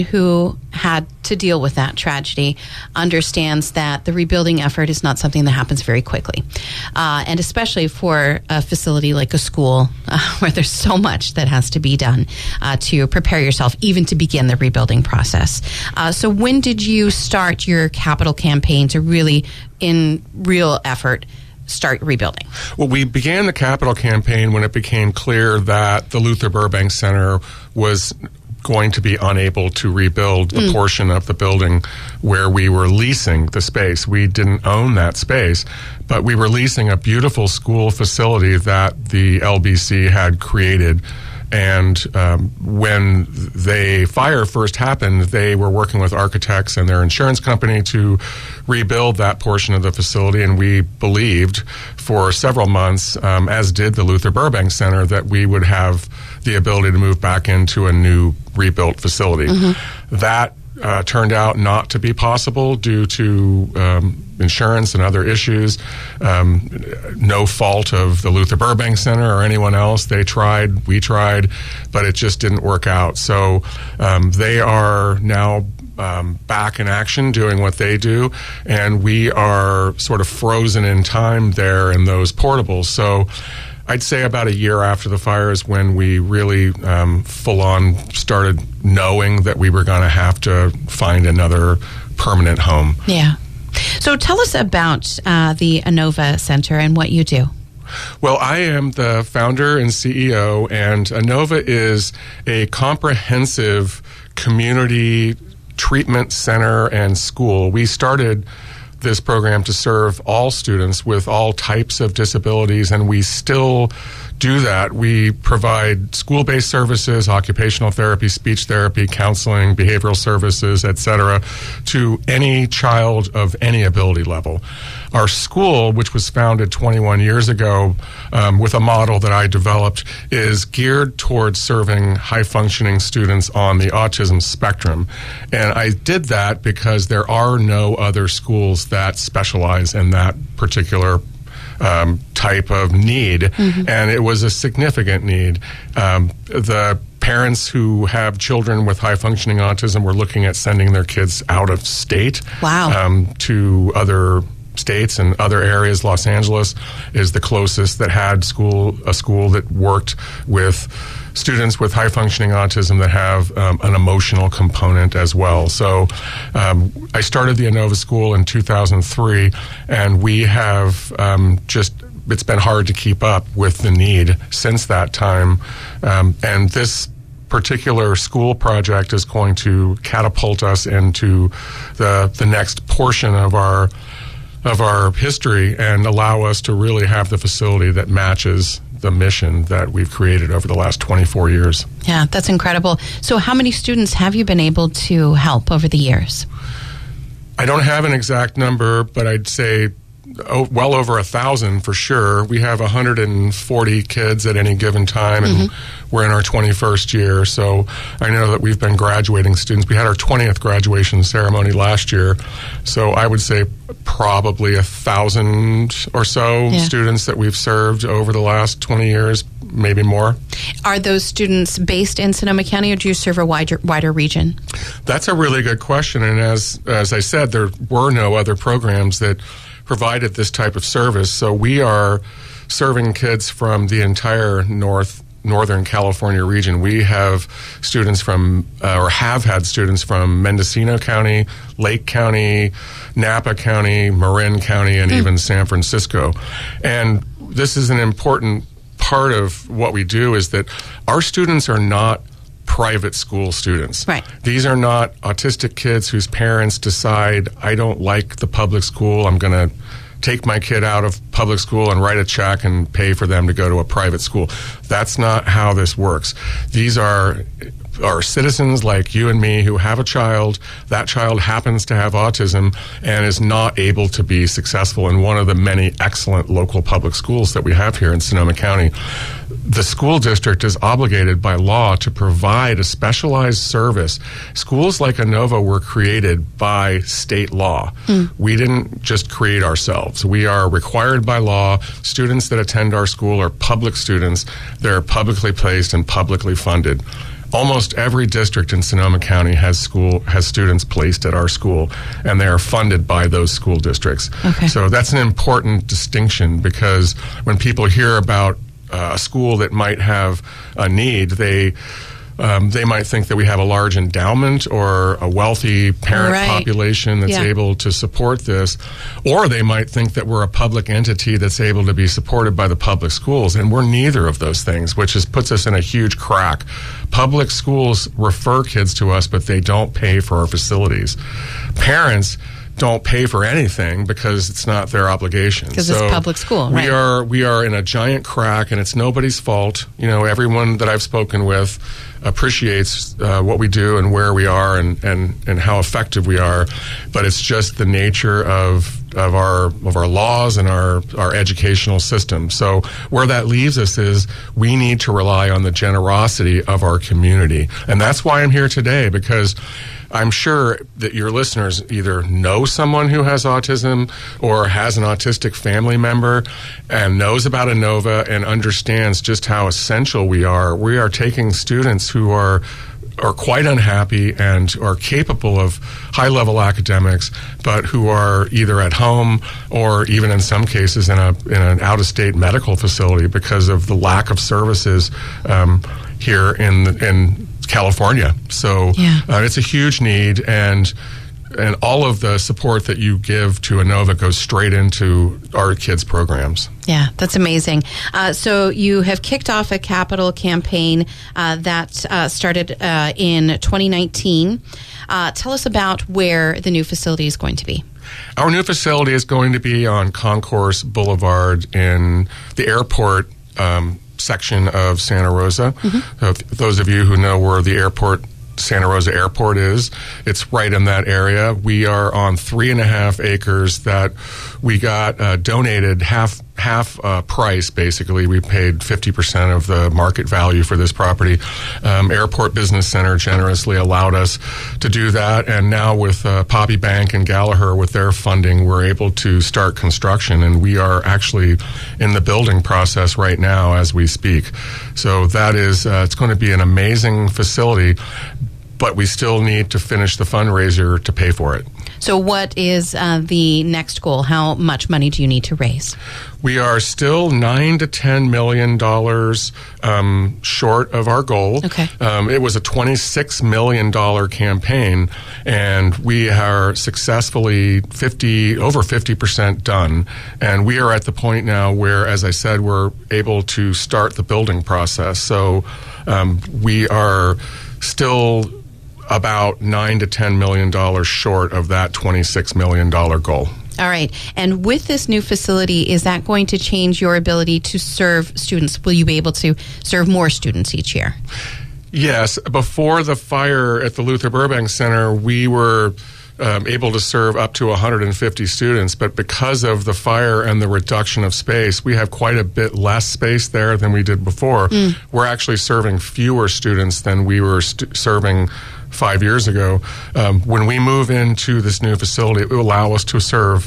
who had to deal with that tragedy understands that the rebuilding effort is not something that happens very quickly. And especially for a facility like a school where there's so much that has to be done to prepare yourself even to begin the rebuilding process. So when did you start your capital campaign to really, in real effort, start rebuilding? Well, we began the capital campaign when it became clear that the Luther Burbank Center was going to be unable to rebuild the portion of the building where we were leasing the space. We didn't own that space, but we were leasing a beautiful school facility that the LBC had created. And when the fire first happened, they were working with architects and their insurance company to rebuild that portion of the facility. And we believed for several months, as did the Luther Burbank Center, that we would have the ability to move back into a new rebuilt facility. That turned out not to be possible due to insurance and other issues. No fault of the Luther Burbank Center or anyone else. They tried, we tried, but it just didn't work out. So they are now back in action doing what they do, and we are sort of frozen in time there in those portables. So I'd say about a year after the fire is when we really full-on started knowing that we were going to have to find another permanent home. Yeah. So tell us about the Inova Center and what you do. Well, I am the founder and CEO, and Inova is a comprehensive community treatment center and school. We started this program to serve all students with all types of disabilities, and we still do that. We provide school-based services, occupational therapy, speech therapy, counseling, behavioral services, etc., to any child of any ability level. Our school, which was founded 21 years ago with a model that I developed, is geared towards serving high-functioning students on the autism spectrum. And I did that because there are no other schools that specialize in that particular type of need, and it was a significant need. The parents who have children with high-functioning autism were looking at sending their kids out of state to other states and other areas. Los Angeles is the closest that had a school that worked with students with high-functioning autism that have an emotional component as well. So I started the Inova School in 2003, and we have it's been hard to keep up with the need since that time. And this particular school project is going to catapult us into the next portion of our history and allow us to really have the facility that matches the mission that we've created over the last 24 years. Yeah, that's incredible. So how many students have you been able to help over the years? I don't have an exact number, but I'd say well over 1,000 for sure. We have 140 kids at any given time, and we're in our 21st year. So I know that we've been graduating students. We had our 20th graduation ceremony last year. So I would say probably 1,000 or so students that we've served over the last 20 years, maybe more. Are those students based in Sonoma County, or do you serve a wider region? That's a really good question. And as I said, there were no other programs that provided this type of service. So we are serving kids from the entire Northern California region. We have students from, or have had students from Mendocino County, Lake County, Napa County, Marin County, and even San Francisco. And this is an important part of what we do, is that our students are not private school students. Right. These are not autistic kids whose parents decide, I don't like the public school, I'm going to take my kid out of public school and write a check and pay for them to go to a private school. That's not how this works. These are citizens like you and me who have a child. That child happens to have autism and is not able to be successful in one of the many excellent local public schools that we have here in Sonoma County. The school district is obligated by law to provide a specialized service. Schools like Inova were created by state law. We didn't just create ourselves. We are required by law. Students that attend our school are public students. They're publicly placed and publicly funded. Almost every district in Sonoma County has students placed at our school, and they are funded by those school districts. Okay. So that's an important distinction, because when people hear about a school that might have a need, they might think that we have a large endowment or a wealthy parent population that's able to support this, or they might think that we're a public entity that's able to be supported by the public schools, and we're neither of those things, which puts us in a huge crack. Public schools refer kids to us, but they don't pay for our facilities. Parents don't pay for anything because it's not their obligation. Because it's public school, right? We are in a giant crack, and it's nobody's fault. You know, everyone that I've spoken with appreciates what we do and where we are and how effective we are, but it's just the nature of our laws and our educational system. So where that leaves us is we need to rely on the generosity of our community, and that's why I'm here today, because I'm sure that your listeners either know someone who has autism or has an autistic family member and knows about Inova and understands just how essential we are. We are taking students who are quite unhappy and are capable of high-level academics, but who are either at home or even in some cases in an out-of-state medical facility because of the lack of services here in California. So it's a huge need, and all of the support that you give to Inova goes straight into our kids' programs. Yeah, that's amazing. So you have kicked off a capital campaign that started in 2019. Tell us about where the new facility is going to be. Our new facility is going to be on Concourse Boulevard in the airport section of Santa Rosa. Mm-hmm. Those of you who know where the Santa Rosa Airport is, it's right in that area. We are on 3.5 acres that we got donated half price, basically. We paid 50% of the market value for this property. Airport Business Center generously allowed us to do that, and now with Poppy Bank and Gallagher with their funding, we're able to start construction, and we are actually in the building process right now as we speak. So that is, it's going to be an amazing facility, but we still need to finish the fundraiser to pay for it. So what is the next goal? How much money do you need to raise? We are still $9 to $10 million short of our goal. Okay. It was a $26 million campaign, and we are successfully over 50% done. And we are at the point now where, as I said, we're able to start the building process. So we are still about $9 to $10 million short of that $26 million goal. All right. And with this new facility, is that going to change your ability to serve students? Will you be able to serve more students each year? Yes. Before the fire at the Luther Burbank Center, we were able to serve up to 150 students, but because of the fire and the reduction of space, we have quite a bit less space there than we did before. We're actually serving fewer students than we were serving 5 years ago. When we move into this new facility, it will allow us to serve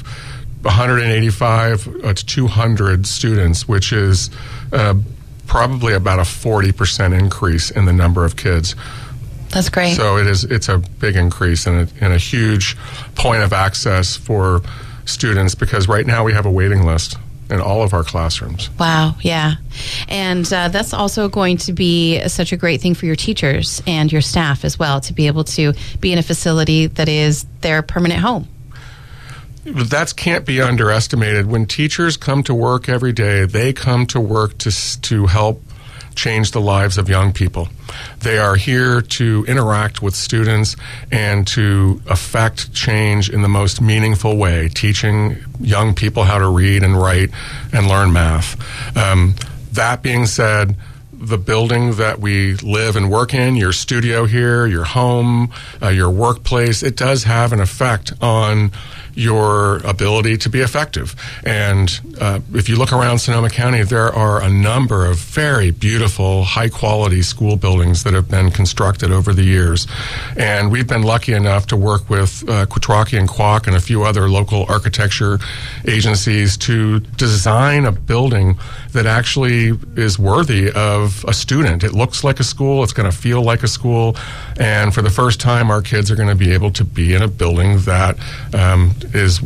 185 to 200 students, which is probably about a 40% increase in the number of kids. That's great. So it's a big increase and a huge point of access for students, because right now we have a waiting list in all of our classrooms. Wow, yeah. And that's also going to be such a great thing for your teachers and your staff as well, to be able to be in a facility that is their permanent home. That can't be underestimated. When teachers come to work every day, they come to work to help change the lives of young people. They are here to interact with students and to affect change in the most meaningful way, teaching young people how to read and write and learn math. That being said, the building that we live and work in, your studio here, your home, your workplace, it does have an effect on your ability to be effective. And if you look around Sonoma County, there are a number of very beautiful, high-quality school buildings that have been constructed over the years. And we've been lucky enough to work with Quattrocki and Kwok and a few other local architecture agencies to design a building that actually is worthy of of a student. It looks like a school. It's going to feel like a school. And for the first time, our kids are going to be able to be in a building that is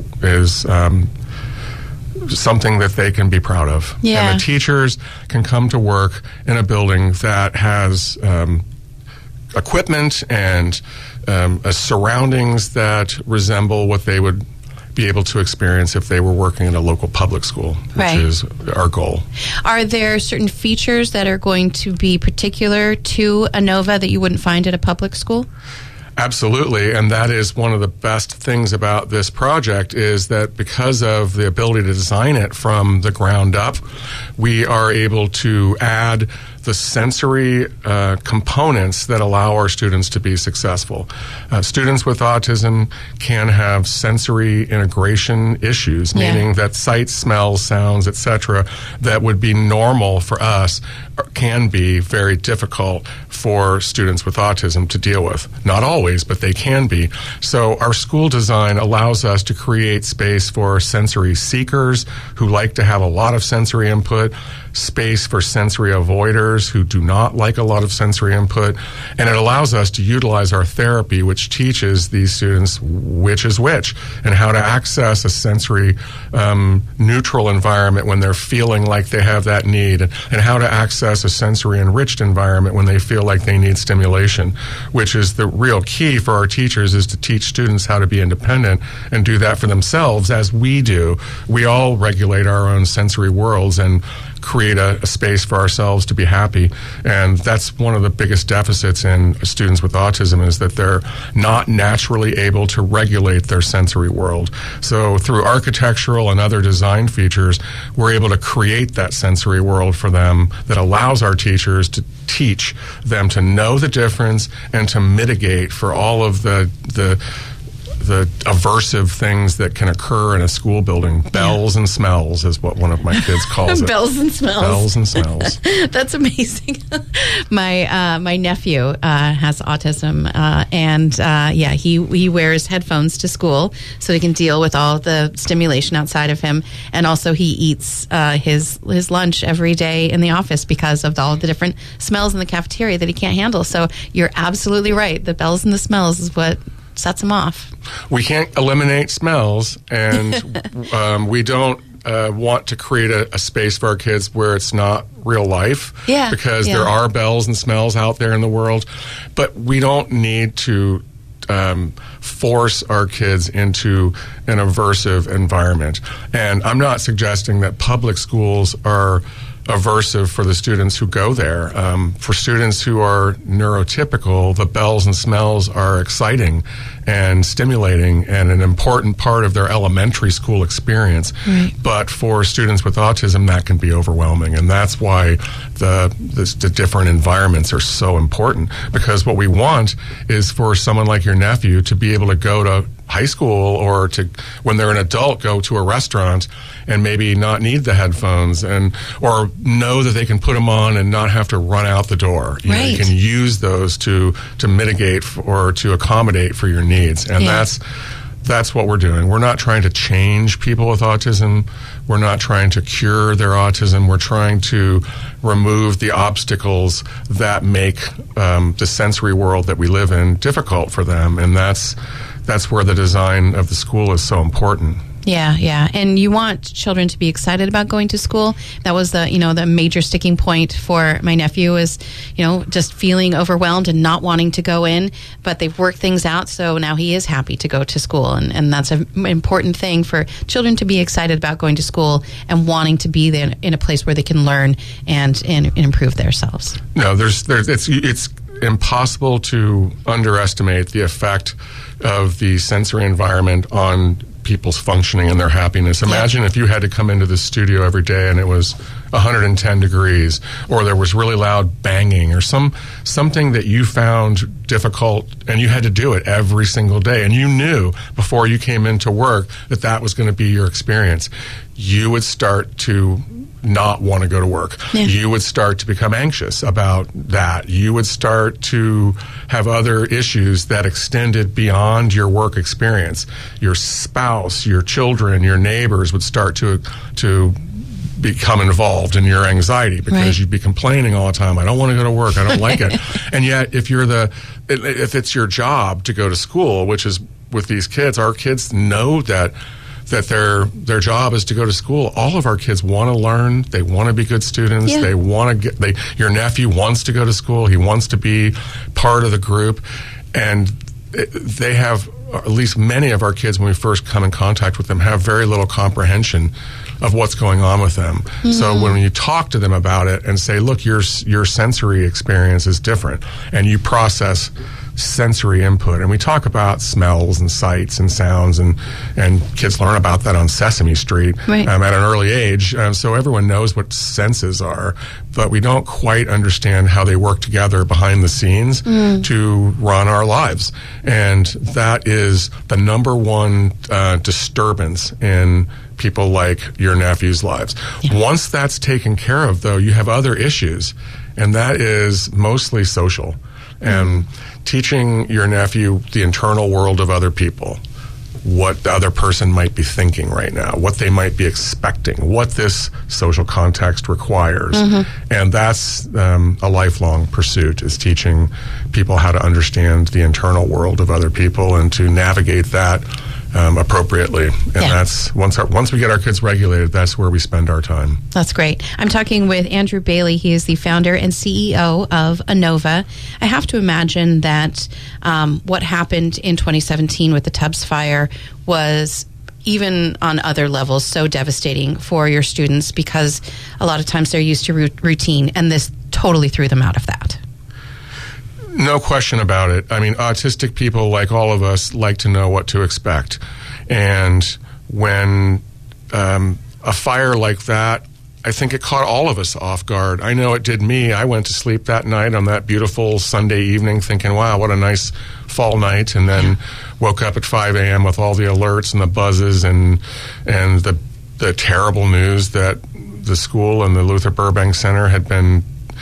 something that they can be proud of. Yeah. And the teachers can come to work in a building that has equipment and surroundings that resemble what they would be able to experience if they were working in a local public school, which is our goal. Are there certain features that are going to be particular to Inova that you wouldn't find at a public school? Absolutely, and that is one of the best things about this project is that because of the ability to design it from the ground up, we are able to add the sensory components that allow our students to be successful. Students with autism can have sensory integration issues, meaning that sight, smells, sounds, etc., that would be normal for us can be very difficult for students with autism to deal with. Not always, but they can be. So our school design allows us to create space for sensory seekers who like to have a lot of sensory input, space for sensory avoiders who do not like a lot of sensory input, and it allows us to utilize our therapy, which teaches these students which is which and how to access a sensory neutral environment when they're feeling like they have that need, and how to access a sensory enriched environment when they feel like they need stimulation, which is the real key for our teachers, is to teach students how to be independent and do that for themselves as we do. We all regulate our own sensory worlds and create a space for ourselves to be happy. And that's one of the biggest deficits in students with autism, is that they're not naturally able to regulate their sensory world. So through architectural and other design features, we're able to create that sensory world for them that allows our teachers to teach them to know the difference and to mitigate for all of the aversive things that can occur in a school building. Bells and smells is what one of my kids calls it. Bells and smells. Bells and smells. That's amazing. My nephew has autism, and he wears headphones to school so he can deal with all the stimulation outside of him, and also he eats his lunch every day in the office because of all the different smells in the cafeteria that he can't handle. So you're absolutely right. The bells and the smells is what sets them off. We can't eliminate smells, and we don't want to create a space for our kids where it's not real life, because there are bells and smells out there in the world, but we don't need to force our kids into an aversive environment. And I'm not suggesting that public schools are aversive for the students who go there. For students who are neurotypical, the bells and smells are exciting and stimulating and an important part of their elementary school experience. Right. But for students with autism, that can be overwhelming, and that's why the different environments are so important, because what we want is for someone like your nephew to be able to go to high school, or to, when they're an adult, go to a restaurant and maybe not need the headphones, or know that they can put them on and not have to run out the door. You know, you can use those to mitigate or to accommodate for your needs, and that's what we're doing. We're not trying to change people with autism. We're not trying to cure their autism. We're trying to remove the obstacles that make the sensory world that we live in difficult for them, and that's where the design of the school is so important. Yeah. And you want children to be excited about going to school. That was the major sticking point for my nephew, is, just feeling overwhelmed and not wanting to go in. But they've worked things out, so now he is happy to go to school. And that's an important thing for children, to be excited about going to school and wanting to be there in a place where they can learn and improve themselves. No, it's impossible to underestimate the effect of the sensory environment on people's functioning and their happiness. Imagine if you had to come into the studio every day and it was 110 degrees, or there was really loud banging, or something that you found difficult, and you had to do it every single day, and you knew before you came into work that was going to be your experience. You would start to not want to go to work. You would start to become anxious about that. You would start to have other issues that extended beyond your work experience. Your spouse, your children, your neighbors would start to become involved in your anxiety because Right. you'd be complaining all the time. I don't want to go to work. I don't like it. And yet, if it's your job to go to school, which is with these kids, our kids know that their job is to go to school. All of our kids want to learn. They want to be good students. Yeah. They want to your nephew wants to go to school. He wants to be part of the group. And they have, at least many of our kids, when we first come in contact with them, have very little comprehension of what's going on with them. So when you talk to them about it and say, look, your sensory experience is different, and you process sensory input, and we talk about smells and sights and sounds, and kids learn about that on Sesame Street Right. At an early age, so everyone knows what senses are, but we don't quite understand how they work together behind the scenes to run our lives, and that is the number one disturbance in people like your nephew's lives. Yeah. Once that's taken care of, though, you have other issues, and that is mostly social. And teaching your nephew the internal world of other people, what the other person might be thinking right now, what they might be expecting, what this social context requires. And that's a lifelong pursuit, is teaching people how to understand the internal world of other people and to navigate that appropriately. And that's once we get our kids regulated, that's where we spend our time. That's great. I'm talking with Andrew Bailey. He is the founder and CEO of Inova. I have to imagine that what happened in 2017 with the Tubbs fire was, even on other levels, so devastating for your students, because a lot of times they're used to routine, and this totally threw them out of that. No question about it. I mean, autistic people, like all of us, like to know what to expect. And when a fire like that, I think it caught all of us off guard. I know it did me. I went to sleep that night on that beautiful Sunday evening thinking, wow, what a nice fall night. And then woke up at 5 a.m. with all the alerts and the buzzes and the terrible news that the school and the Luther Burbank Center had been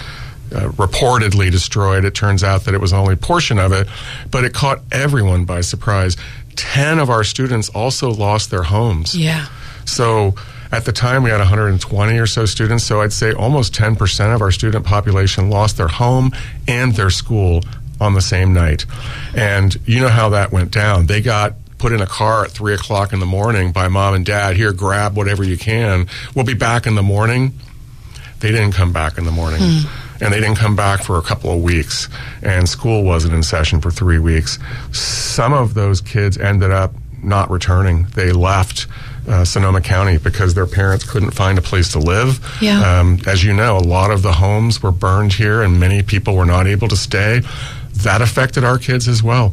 reportedly destroyed. It turns out that it was only a portion of it, but it caught everyone by surprise. 10 of our students also lost their homes. Yeah. So at the time we had 120 or so students, so I'd say almost 10% of our student population lost their home and their school on the same night. And you know how that went down. They got put in a car at 3 o'clock in the morning by mom and dad. Here, grab whatever you can. We'll be back in the morning. They didn't come back in the morning. And they didn't come back for a couple of weeks. And school wasn't in session for 3 weeks. Some of those kids ended up not returning. They left Sonoma County because their parents couldn't find a place to live. Yeah. As you know, a lot of the homes were burned here and many people were not able to stay. That affected our kids as well.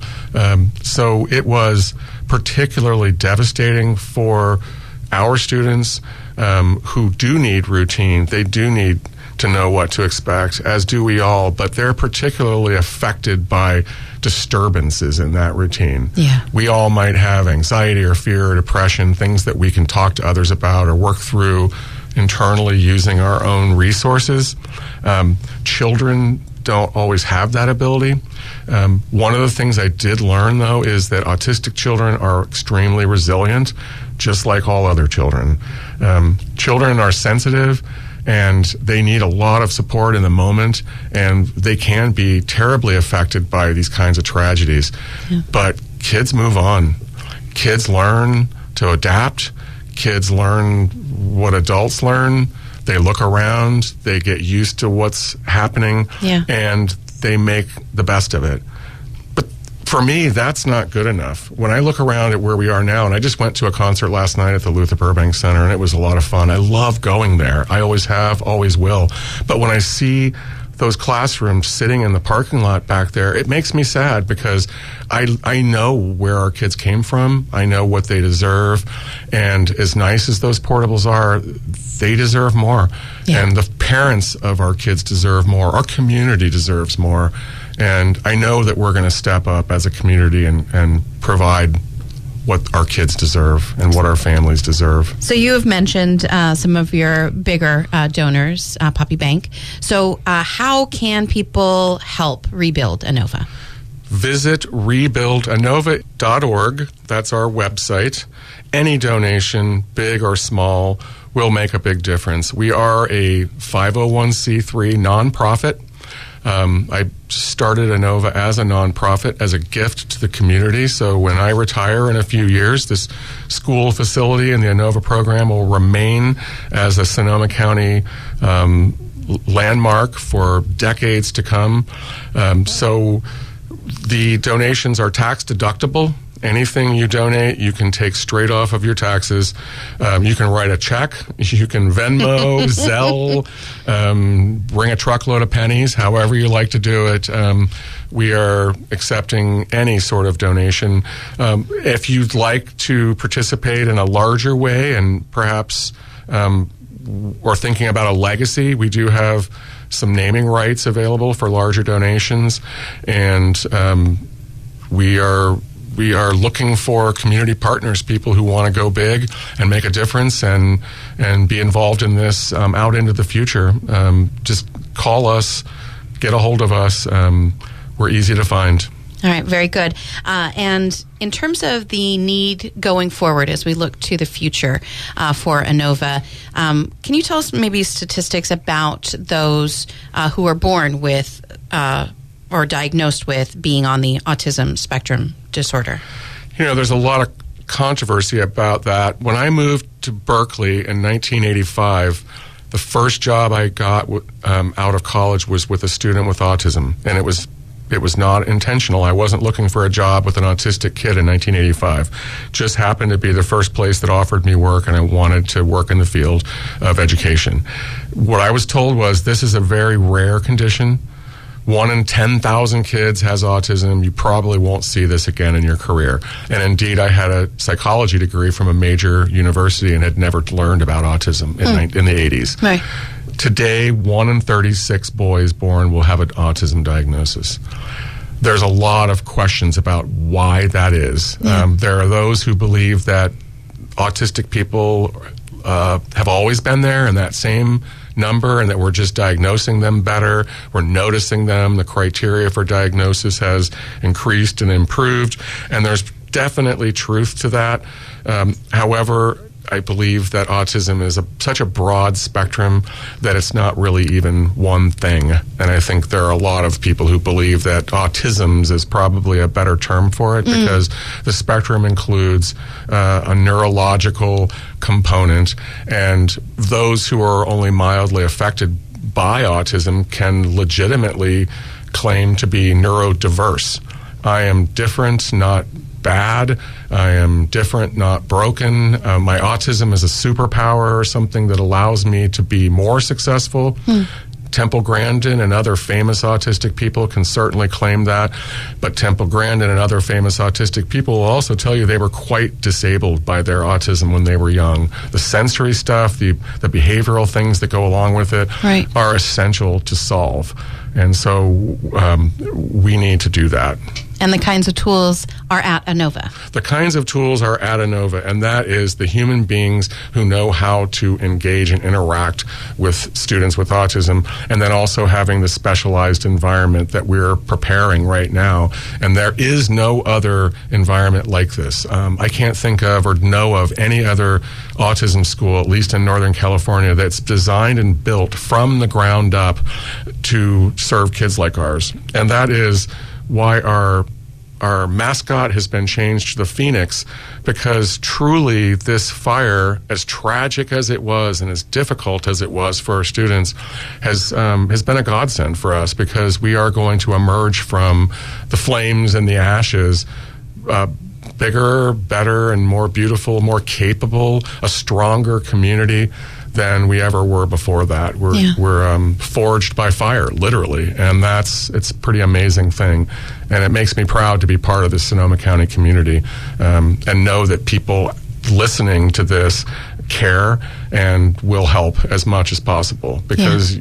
So it was particularly devastating for our students who do need routine. They do need to know what to expect, as do we all, but they're particularly affected by disturbances in that routine. Yeah. We all might have anxiety or fear or depression, things that we can talk to others about or work through internally using our own resources. Children don't always have that ability. One of the things I did learn, though, is that autistic children are extremely resilient, just like all other children. Children are sensitive, and they need a lot of support in the moment, and they can be terribly affected by these kinds of tragedies. Yeah. But kids move on. Kids learn to adapt. Kids learn what adults learn. They look around, they get used to what's happening, and they make the best of it. But for me, that's not good enough. When I look around at where we are now, and I just went to a concert last night at the Luther Burbank Center, and it was a lot of fun. I love going there. I always have, always will. But when I see those classrooms sitting in the parking lot back there, it makes me sad because I know where our kids came from. I know what they deserve. And as nice as those portables are, they deserve more. Yeah. And the parents of our kids deserve more. Our community deserves more. And I know that we're going to step up as a community and provide what our kids deserve and what our families deserve. So you have mentioned some of your bigger donors, Puppy Bank. So how can people help rebuild Inova? visit rebuildanova.org. That's our website. Any donation, big or small, will make a big difference. We are a 501c3 nonprofit. I started Inova as a nonprofit, as a gift to the community. So when I retire in a few years, this school facility and the Inova program will remain as a Sonoma County landmark for decades to come. So the donations are tax deductible. Anything you donate, you can take straight off of your taxes. You can write a check. You can Venmo, Zelle, bring a truckload of pennies, however you like to do it. We are accepting any sort of donation. If you'd like to participate in a larger way and perhaps or thinking about a legacy, we do have some naming rights available for larger donations, and we are looking for community partners, people who want to go big and make a difference and be involved in this out into the future. Just call us, get a hold of us. We're easy to find. All right, very good. And in terms of the need going forward as we look to the future for Inova, can you tell us maybe statistics about those who are born with or diagnosed with being on the autism spectrum disorder? You know, there's a lot of controversy about that. When I moved to Berkeley in 1985, the first job I got out of college was with a student with autism, and it was not intentional. I wasn't looking for a job with an autistic kid in 1985. Just happened to be the first place that offered me work, and I wanted to work in the field of education. What I was told was, this is a very rare condition. 1 in 10,000 kids has autism. You probably won't see this again in your career. And indeed, I had a psychology degree from a major university and had never learned about autism in the 80s. Right. Today, 1 in 36 boys born will have an autism diagnosis. There's a lot of questions about why that is. There are those who believe that autistic people have always been there in that same number, and that we're just diagnosing them better. We're noticing them. The criteria for diagnosis has increased and improved, and there's definitely truth to that. However, I believe that autism is such a broad spectrum that it's not really even one thing. And I think there are a lot of people who believe that autisms is probably a better term for it, because the spectrum includes a neurological component, and those who are only mildly affected by autism can legitimately claim to be neurodiverse. I am different, not bad. I am different, not broken. My autism is a superpower, something that allows me to be more successful. Temple Grandin and other famous autistic people can certainly claim that, but Temple Grandin and other famous autistic people will also tell you they were quite disabled by their autism when they were young. The sensory stuff, the behavioral things that go along with it are essential to solve. And so we need to do that. And the kinds of tools are at Inova. The kinds of tools are at Inova, and that is the human beings who know how to engage and interact with students with autism, and then also having the specialized environment that we're preparing right now. And there is no other environment like this. I can't think of or know of any other autism school, at least in Northern California, that's designed and built from the ground up to serve kids like ours. And that is why our mascot has been changed to the Phoenix, because truly this fire, as tragic as it was and as difficult as it was for our students, has been a godsend for us, because we are going to emerge from the flames and the ashes bigger, better, and more beautiful, more capable, a stronger community than we ever were before that. We're forged by fire, literally, and it's a pretty amazing thing. And it makes me proud to be part of the Sonoma County community, and know that people listening to this care and will help as much as possible, because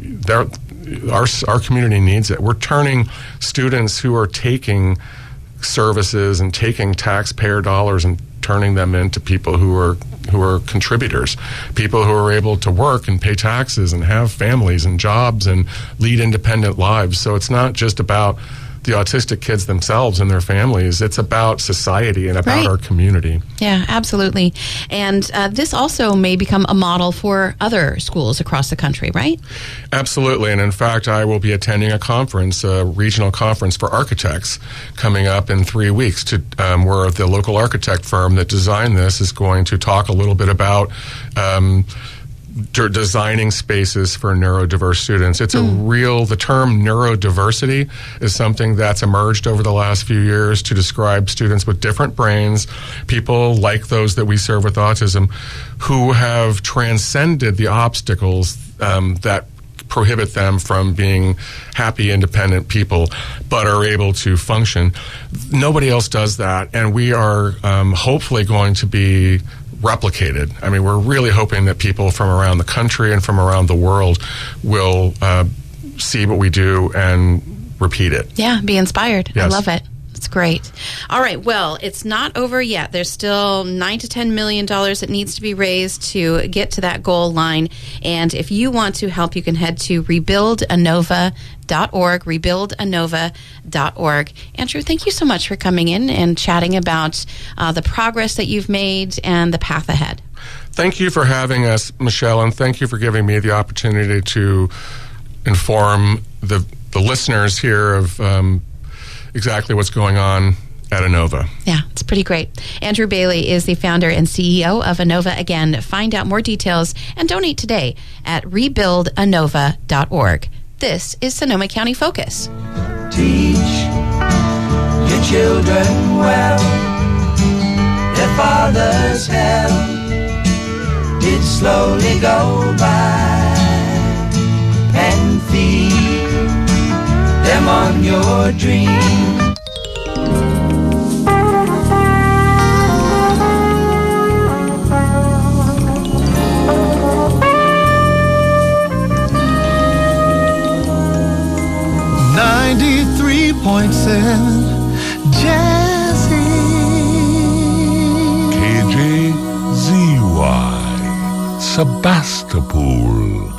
our community needs it. We're turning students who are taking services and taking taxpayer dollars and turning them into people who are contributors, people who are able to work and pay taxes and have families and jobs and lead independent lives. So it's not just about the autistic kids themselves and their families. It's about society and about our community. Yeah, absolutely. And this also may become a model for other schools across the country, right? Absolutely. And in fact, I will be attending a conference, a regional conference for architects coming up in 3 weeks where the local architect firm that designed this is going to talk a little bit about designing spaces for neurodiverse students. It's the term neurodiversity is something that's emerged over the last few years to describe students with different brains, people like those that we serve with autism, who have transcended the obstacles that prohibit them from being happy, independent people, but are able to function. Nobody else does that, and we are hopefully going to be replicated. I mean, we're really hoping that people from around the country and from around the world will see what we do and repeat it. Yeah, be inspired. Yes. I love it. It's great. All right. Well, it's not over yet. There's still $9 to $10 million that needs to be raised to get to that goal line. And if you want to help, you can head to rebuildanova.org, rebuildanova.org. Andrew, thank you so much for coming in and chatting about the progress that you've made and the path ahead. Thank you for having us, Michelle, and thank you for giving me the opportunity to inform the listeners here of exactly what's going on at Inova. Yeah, it's pretty great. Andrew Bailey is the founder and CEO of Inova. Again, find out more details and donate today at rebuildanova.org. This is Sonoma County Focus. Teach your children well. Their father's help did slowly go by, and feed them on your dream. Jazzy KJZY Sebastopol.